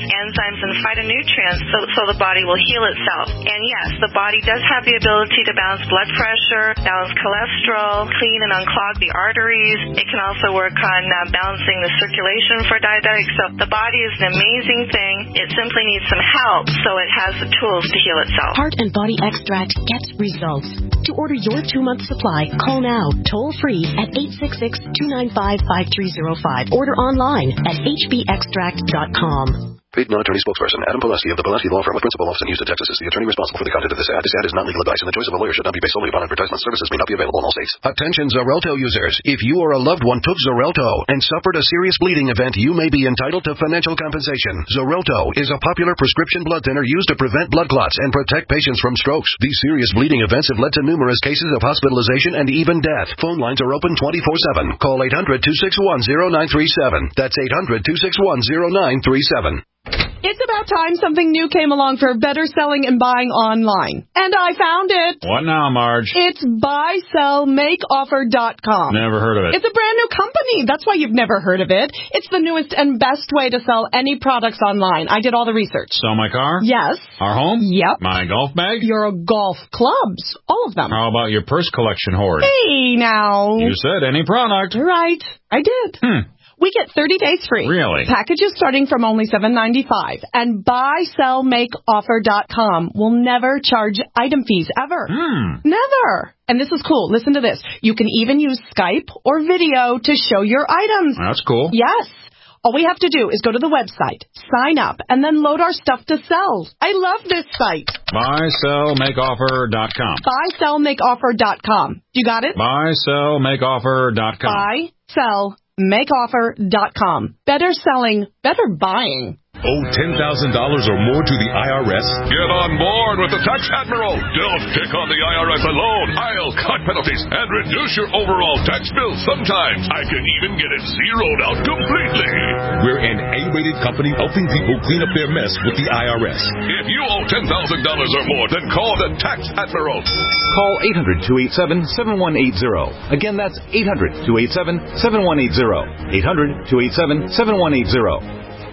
enzymes and phytonutrients so, so the body will heal itself. And yes, the body does have the ability to balance blood pressure, balance cholesterol, clean and unclog the arteries. It can also work on uh, balancing the circulation for diabetics. So the body is an amazing thing. It simply needs some help so it has the tools to heal itself. Heart and Body Extract gets results. To order your two-month supply, call now, toll-free at eight six six, two nine five, five three zero five. Order online at h b extract dot com. Paid non-attorney spokesperson Adam Pileski of the Pileski Law Firm with principal office in Houston, Texas, is the attorney responsible for the content of this ad. This ad is not legal advice, and the choice of a lawyer should not be based solely upon advertisement. Services may not be available in all states. Attention Xarelto users. If you or a loved one took Xarelto and suffered a serious bleeding event, you may be entitled to financial compensation. Xarelto is a popular prescription blood thinner used to prevent blood clots and protect patients from strokes. These serious bleeding events have led to numerous cases of hospitalization and even death. Phone lines are open twenty-four seven. Call eight hundred, two six one, zero nine three seven. That's eight hundred, two six one, zero nine three seven. It's about time something new came along for better selling and buying online. And I found it. What now, Marge? It's buy sell make offer dot com. Never heard of it. It's a brand new company. That's why you've never heard of it. It's the newest and best way to sell any products online. I did all the research. Sell my car? Yes. Our home? Yep. My golf bag? Your golf clubs. All of them. How about your purse collection hoard? Hey, now. You said any product. Right. I did. Hmm. We get thirty days free. Really? Packages starting from only seven ninety-five. And buy sell make offer dot com will never charge item fees ever. Hmm. Never. And this is cool. Listen to this. You can even use Skype or video to show your items. That's cool. Yes. All we have to do is go to the website, sign up, and then load our stuff to sell. I love this site. buy sell make offer dot com. buy sell make offer dot com. You got it? buy sell make offer dot com. buy sell make offer dot com. Better selling, better buying. Owe ten thousand dollars or more to the I R S? Get on board with the Tax Admiral. Don't pick on the I R S alone. I'll cut penalties and reduce your overall tax bill. Sometimes I can even get it zeroed out completely. We're an A-rated company helping people clean up their mess with the I R S. If you owe ten thousand dollars or more, then call the Tax Admiral. Call eight hundred, two eight seven, seven one eight zero. Again, that's eight hundred, two eight seven, seven one eight zero. eight hundred, two eight seven, seven one eight zero.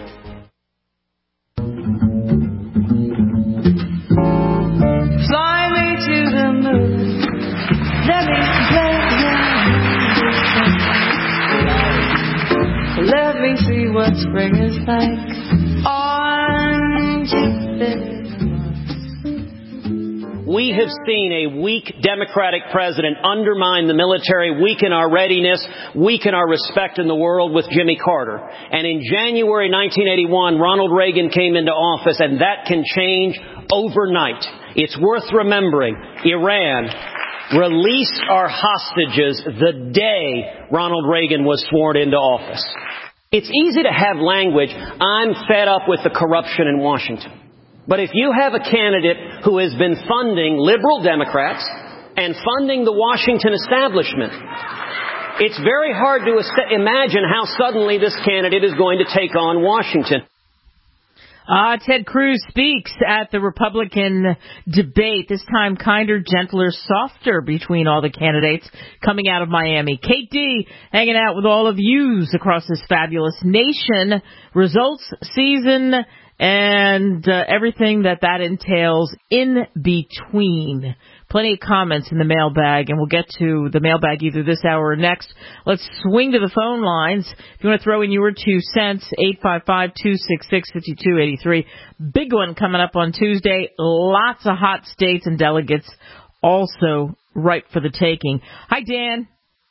Fly me to the moon. Let me play around. Let me see what spring is like on Jupiter. We have seen a weak Democratic president undermine the military, weaken our readiness, weaken our respect in the world with Jimmy Carter. And in January nineteen eighty-one, Ronald Reagan came into office, and that can change overnight. It's worth remembering, Iran released our hostages the day Ronald Reagan was sworn into office. It's easy to have language, I'm fed up with the corruption in Washington. But if you have a candidate who has been funding liberal Democrats and funding the Washington establishment, it's very hard to imagine how suddenly this candidate is going to take on Washington. Uh, Ted Cruz speaks at the Republican debate, this time kinder, gentler, softer between all the candidates coming out of Miami. Kate D hanging out with all of yous across this fabulous nation. Results, season, and uh, everything that that entails in between. Plenty of comments in the mailbag, and we'll get to the mailbag either this hour or next. Let's swing to the phone lines. If you want to throw in your two cents, eight five five, two six six, five two eight three. Big one coming up on Tuesday. Lots of hot states and delegates also ripe for the taking. Hi, Dan.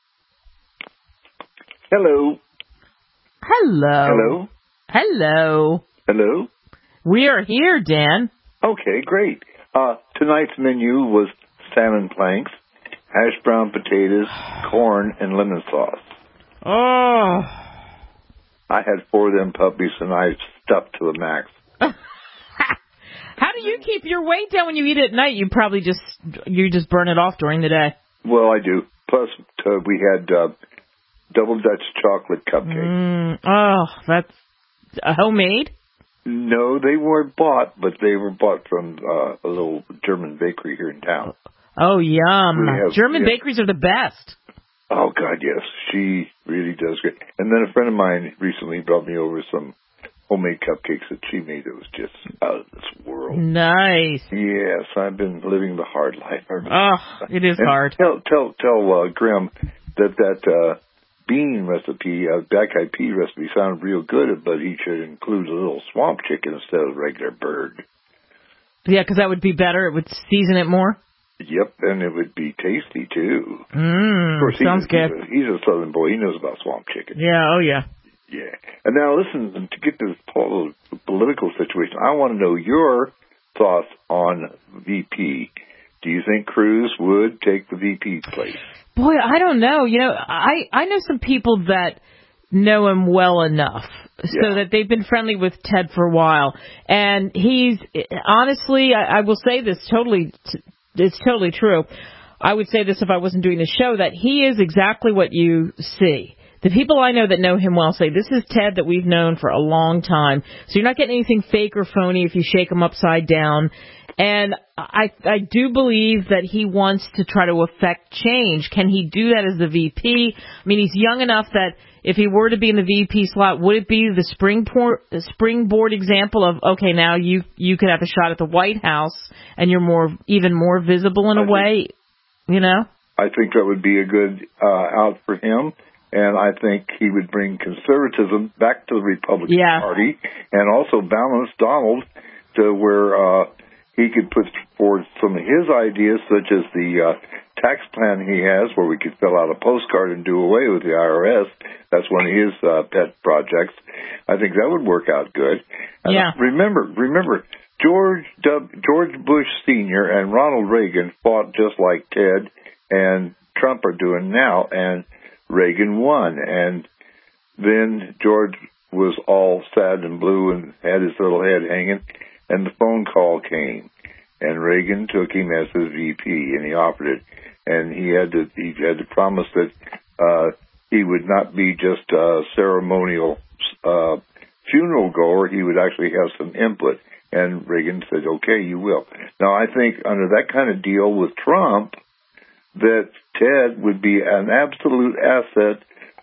Hello. Hello. Hello. Hello. Hello. We are here, Dan. Okay, great. Uh, tonight's menu was salmon planks, hash brown potatoes, corn, and lemon sauce. Oh. I had four of them puppies, and I stuffed to the max. How do you keep your weight down when you eat at night? You probably just you just burn it off during the day. Well, I do. Plus, uh, we had uh, double Dutch chocolate cupcakes. Mm, oh, that's uh, homemade? No, they weren't bought, but they were bought from uh, a little German bakery here in town. Oh, yum. Have, German yeah. bakeries are the best. Oh, God, yes. She really does great. And then a friend of mine recently brought me over some homemade cupcakes that she made that was just out of this world. Nice. Yes, I've been living the hard life. Oh, it is and hard. Tell tell tell uh, Grim that that uh, bean recipe, uh, black eyed pea recipe, sounded real good, but he should include a little swamp chicken instead of regular bird. Yeah, because that would be better. It would season it more. Yep, and it would be tasty too. Mmm, of course, sounds he's, good. He's a, he's a Southern boy. He knows about swamp chicken. Yeah. Oh yeah. Yeah. And now listen, to get to this pol- political situation, I want to know your thoughts on V P. Do you think Cruz would take the V P place? Boy, I don't know. You know, I, I know some people that know him well enough so yeah. that they've been friendly with Ted for a while. And he's, honestly, I, I will say this totally, it's totally true. I would say this if I wasn't doing the show, that he is exactly what you see. The people I know that know him well say, this is Ted that we've known for a long time. So you're not getting anything fake or phony if you shake him upside down. And I I do believe that he wants to try to affect change. Can he do that as the V P? I mean, he's young enough that if he were to be in the V P slot, would it be the springboard, the springboard example of, okay, now you, you could have a shot at the White House and you're more even more visible in a I way, think, you know? I think that would be a good uh, out for him. And I think he would bring conservatism back to the Republican yeah. Party and also balance Donald to where uh, he could put forward some of his ideas, such as the uh, tax plan he has, where we could fill out a postcard and do away with the I R S. That's one of his uh, pet projects. I think that would work out good. And yeah. Remember, remember, George W. George Bush Senior and Ronald Reagan fought just like Ted and Trump are doing now, and Reagan won, and then George was all sad and blue and had his little head hanging, and the phone call came, and Reagan took him as his V P, and he offered it, and he had to he had to promise that uh, he would not be just a ceremonial uh, funeral goer; he would actually have some input. And Reagan said, "Okay, you will." Now, I think under that kind of deal with Trump, that Ted would be an absolute asset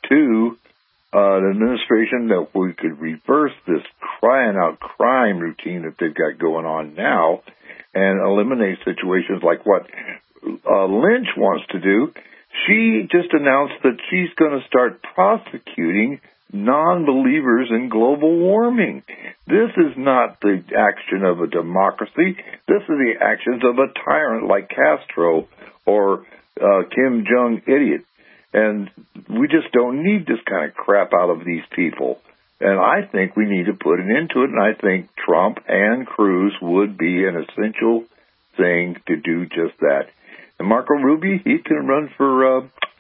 to uh, an administration, that we could reverse this crying out crime routine that they've got going on now and eliminate situations like what uh, Lynch wants to do. She just announced that she's going to start prosecuting non-believers in global warming. This is not the action of a democracy. This is the actions of a tyrant like Castro or Uh, Kim Jong idiot. And we just don't need this kind of crap out of these people. And I think we need to put an end to it, and I think Trump and Cruz would be an essential thing to do just that. And Marco Rubio, he can run for uh,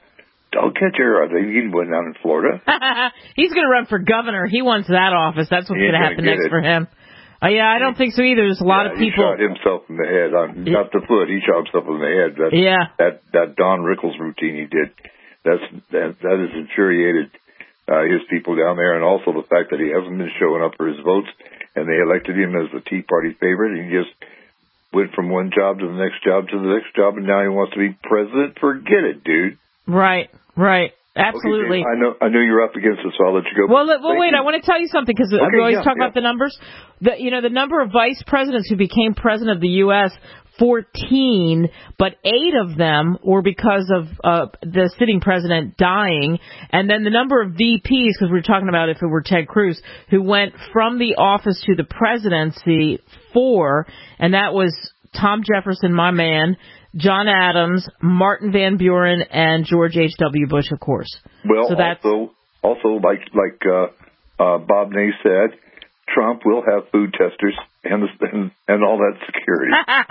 dog catcher. I think he can win down in Florida. He's going to run for governor. He wants that office. That's what's going to happen next it. for him. Oh, yeah, I don't think so either. There's a lot yeah, of people. He shot himself in the head. Um, not the foot. He shot himself in the head. That, yeah. That that Don Rickles routine he did, that's that, that has infuriated uh, his people down there, and also the fact that he hasn't been showing up for his votes, and they elected him as the Tea Party favorite, and he just went from one job to the next job to the next job, and now he wants to be president. Forget it, dude. Right, right. Absolutely. Okay, I know. I know you're up against it, so I'll let you go. Well, well, wait. You. I want to tell you something because okay, we always yeah, talk yeah. about the numbers. The, you know, the number of vice presidents who became president of the U S fourteen, but eight of them were because of uh, the sitting president dying, and then the number of V Ps, because we were talking about if it were Ted Cruz, who went from the office to the presidency, four, and that was Tom Jefferson, my man, John Adams, Martin Van Buren, and George H W. Bush, of course. Well, so that's, also, also like like uh, uh, Bob Ney said, Trump will have food testers and and, and all that security.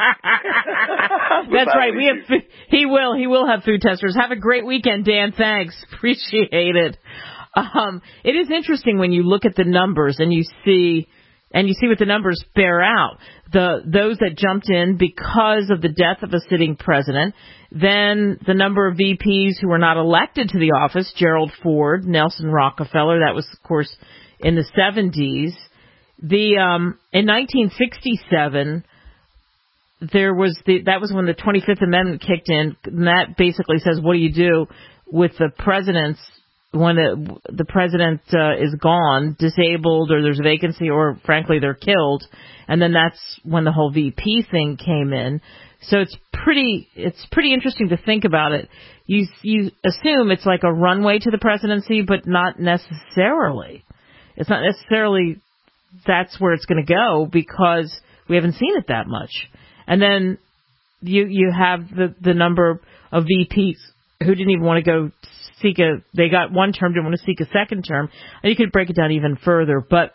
That's right. We have. He will. He will have food testers. Have a great weekend, Dan. Thanks. Appreciate it. Um, it is interesting when you look at the numbers and you see. And you see what the numbers bear out. The those that jumped in because of the death of a sitting president. Then the number of V Ps who were not elected to the office, Gerald Ford, Nelson Rockefeller, that was, of course, in the seventies. The um, in nineteen sixty-seven, there was the that was when the twenty-fifth Amendment kicked in. And that basically says, what do you do with the president's when it, the president uh, is gone, disabled, or there's a vacancy, or frankly they're killed, and then that's when the whole V P thing came in. So it's pretty it's pretty interesting to think about it. You you assume it's like a runway to the presidency, but not necessarily. It's not necessarily that's where it's going to go, because we haven't seen it that much. And then you you have the the number of V Ps who didn't even want to go seek a, they got one term, didn't want to seek a second term. And you could break it down even further. But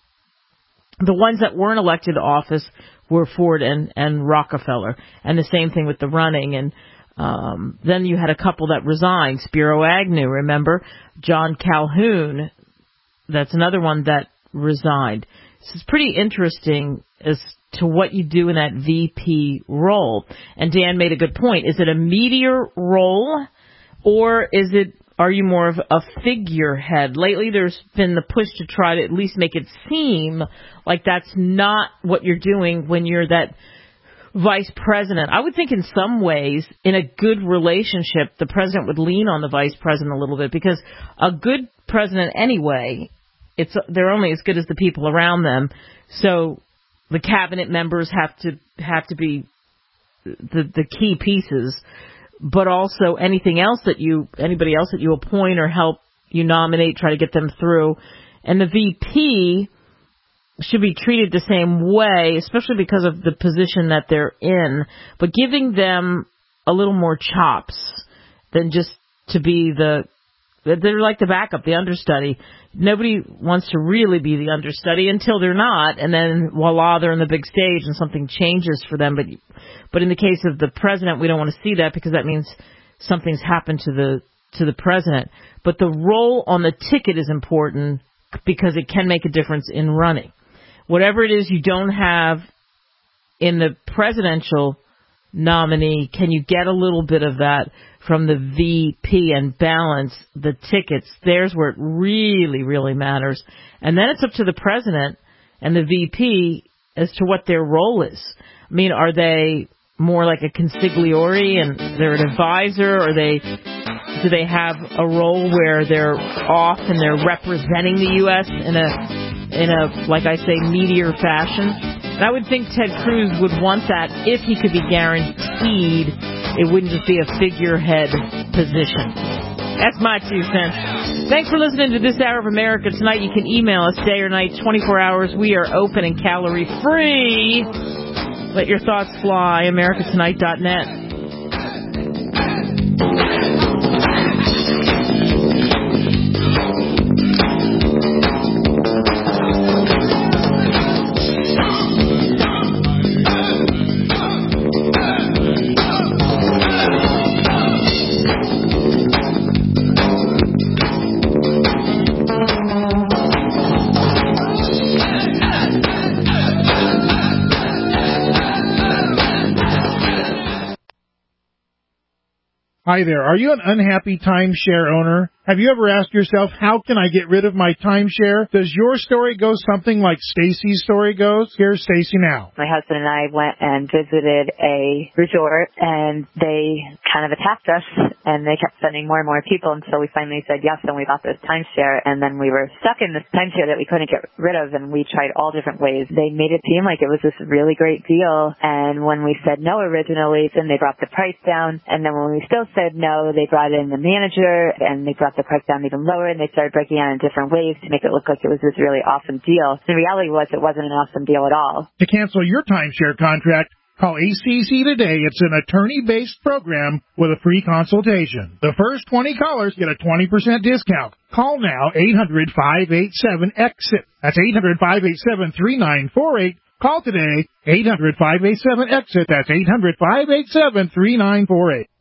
the ones that weren't elected to office were Ford and, and Rockefeller. And the same thing with the running. And um, then you had a couple that resigned. Spiro Agnew, remember? John Calhoun, that's another one that resigned. So it's pretty interesting as to what you do in that V P role. And Dan made a good point. Is it a meteor role, or is it, are you more of a figurehead? Lately there's been the push to try to at least make it seem like that's not what you're doing when you're that vice president. I would think in some ways, in a good relationship, the president would lean on the vice president a little bit, because a good president anyway, it's they're only as good as the people around them. So the cabinet members have to have to be the the key pieces, but also anything else that you anybody else that you appoint or help you nominate, try to get them through. And the V P should be treated the same way, especially because of the position that they're in, but giving them a little more chops than just to be the, they're like the backup, the understudy. Nobody wants to really be the understudy until they're not, and then voila, they're on the big stage and something changes for them. But but in the case of the president, we don't want to see that, because that means something's happened to the to the president. But the role on the ticket is important, because it can make a difference in running. Whatever it is you don't have in the presidential nominee, can you get a little bit of that from the V P and balance the tickets? There's where it really, really matters. And then it's up to the president and the V P as to what their role is. I mean, are they more like a consigliere and they're an advisor? Or they do they have a role where they're off and they're representing the U S in a in a, like I say, meteor fashion? And I would think Ted Cruz would want that if he could be guaranteed it wouldn't just be a figurehead position. That's my two cents. Thanks for listening to This Hour of America Tonight. You can email us day or night, twenty-four hours. We are open and calorie free. Let your thoughts fly. America Tonight dot net. Hi there. Are you an unhappy timeshare owner? Have you ever asked yourself, how can I get rid of my timeshare? Does your story go something like Stacy's story goes? Here's Stacy now. My husband and I went and visited a resort, and they kind of attacked us, and they kept sending more and more people, and so we finally said yes, and we bought this timeshare, and then we were stuck in this timeshare that we couldn't get rid of, and we tried all different ways. They made it seem like it was this really great deal, and when we said no originally, then they brought the price down, and then when we still said no, they brought in the manager, and they brought the price down even lower, and they started breaking down in different ways to make it look like it was this really awesome deal. The reality was it wasn't an awesome deal at all. To cancel your timeshare contract, call A C C today. It's an attorney-based program with a free consultation. The first twenty callers get a twenty percent discount. Call now, eight hundred, five eight seven, EXIT. That's eight hundred, five eight seven, three nine four eight. Call today, eight hundred, five eight seven, EXIT. That's eight hundred, five eight seven, three nine four eight.